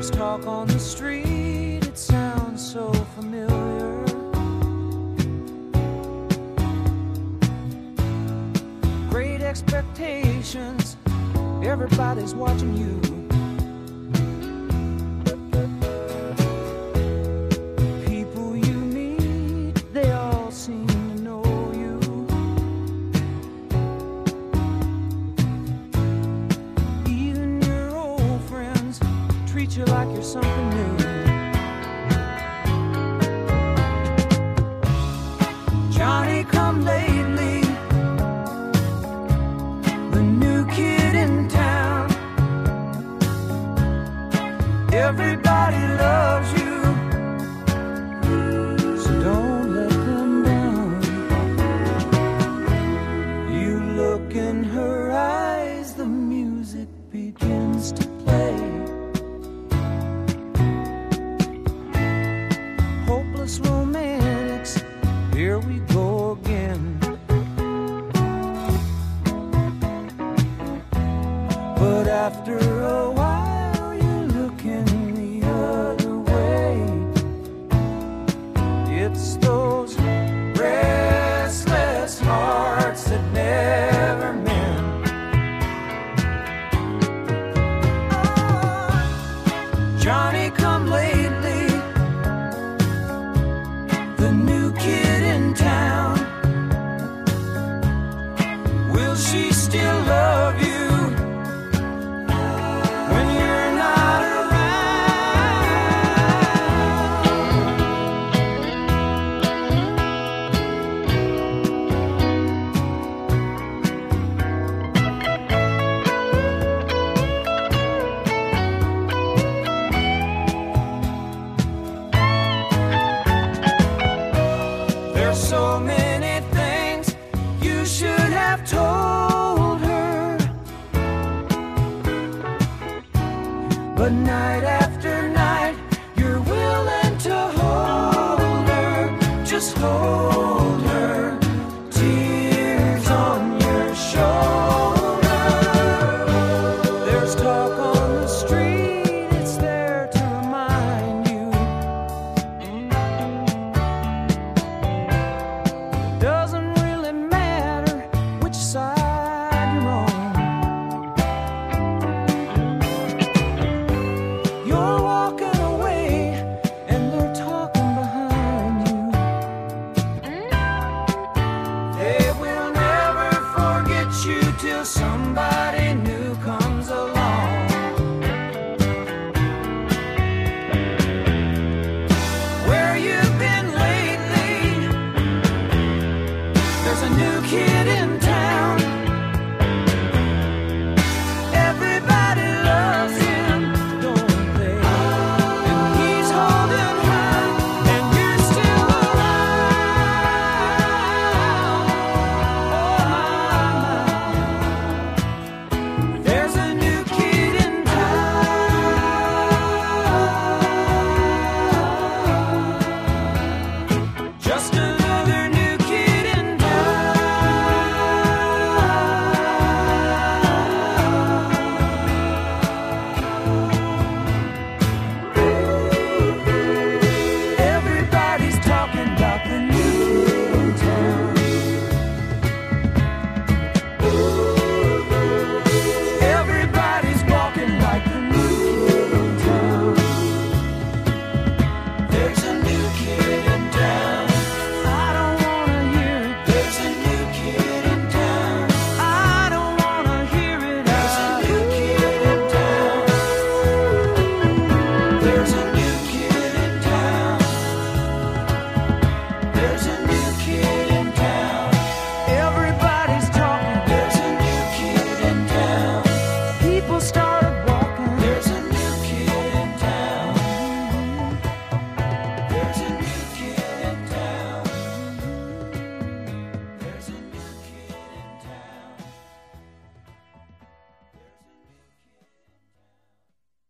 There's talk on the street, it sounds so familiar. Great expectations, everybody's watching you. People you meet, they all seem to know you. Even your old friends treat you like you're something new. Johnny come lately, the new kid in town. Everybody loves you, so don't let them down. You look in her eyes, the music begins to play. Hopeless romantics, here we go again. But after a while, you're looking the other way. It's those restless hearts that never mend. Johnny come lately, the new kid in town. Will she still love you when you're not There's so many things you should have told her, but night after night you're willing to hold her, just hold her, tears on your shoulder. There's talk on the street, it's there to remind you. Doesn't really matter which side you're on. You're walking away and they're talking behind you. They will never forget you till somebody knows.